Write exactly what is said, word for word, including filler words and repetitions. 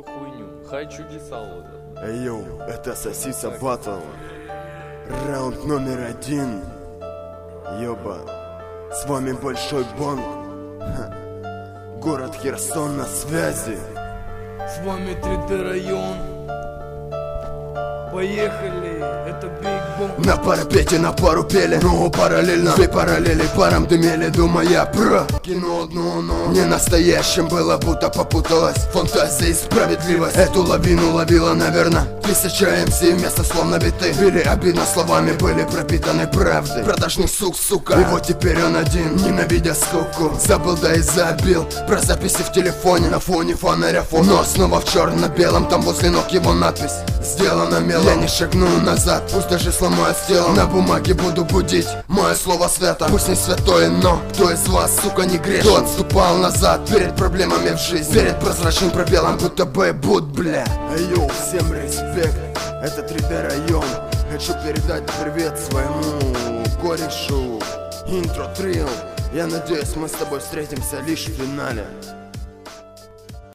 хуйню. Хай чудеса ловят. Эй, йоу, это Сосиса Баттл. Раунд номер один. Ёба, с вами Большой Бонг. Ха. Город Херсон на связи. С вами три дэ район. Поехали, это Биг Бонг. На парапете на пару пели, но параллельно две параллели паром дымели, думая про кино одно, но не настоящим было, будто попуталась фантазия и справедливость. Эту лавину ловила, наверное, тысяча эм си вместо слов набиты. Били обидно словами, были пропитаны правдой. Продажный сук, сука. И вот теперь он один, ненавидя скуку. Забыл, да и забил про записи в телефоне на фоне фонаря фон. Но снова в черно-белом, там возле ног его надпись сделана мелом. Я не шагну назад, пусть даже сломают тело. На бумаге буду будить мое слово свято. Пусть не святое, но кто из вас, сука, не грешен? Кто отступал назад перед проблемами в жизни, перед прозрачным пробелом, будто бы буд, бля. Эй, йоу, всем респект, это три дэ район. Хочу передать привет своему корешу. Интро трил. Я надеюсь, мы с тобой встретимся лишь в финале.